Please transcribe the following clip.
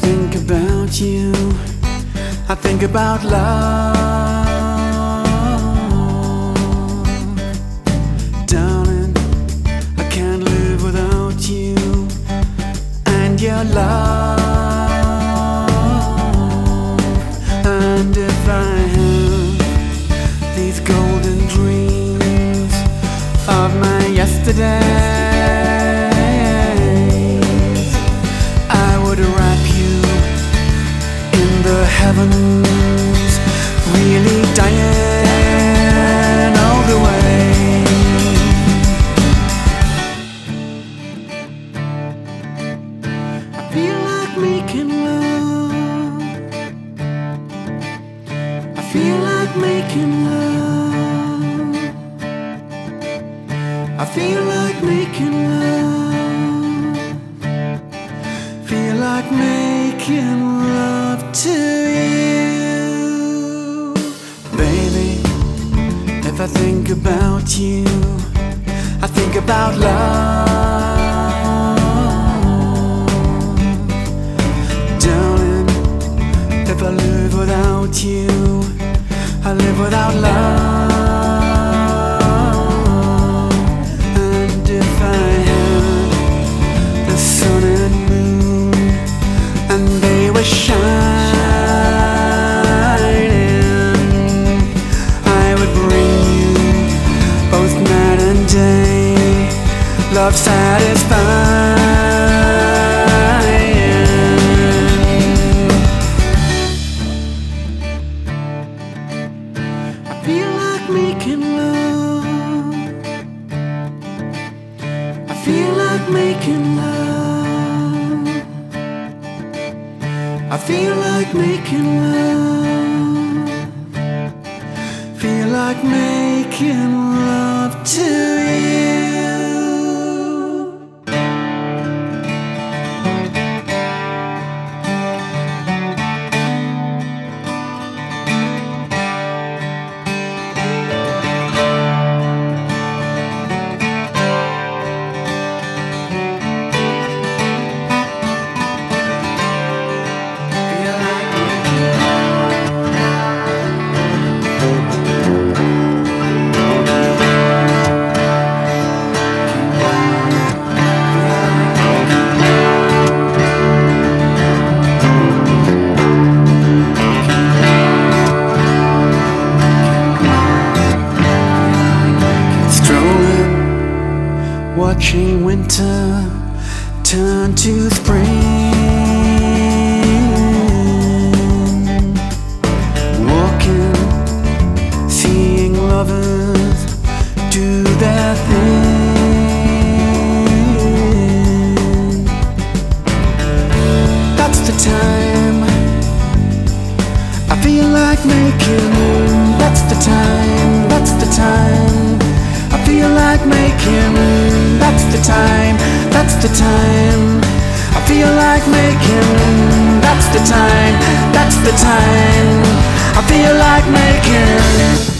think about you, I think about love. Darling, I can't live without you and your love. And if I have these golden dreams of my yesterdays, I would wrap you in the heavens, really dying all the way. I feel like making love. I feel like making love. I feel like making love. Feel like making love to you. Baby, if I think about you, I think about love. Darling, if I live without you, I live without love. And if I had the sun and moon and they were shining, I would bring you both night and day, love satisfying. I feel like making love. I feel like making love. I feel like making love. Feel like making love to you. Watching winter turn to spring, walking, seeing lovers do their thing. That's the time I feel like making. That's the time, that's the time I feel like making. That's the time, that's the time I feel like making. That's the time, that's the time I feel like making.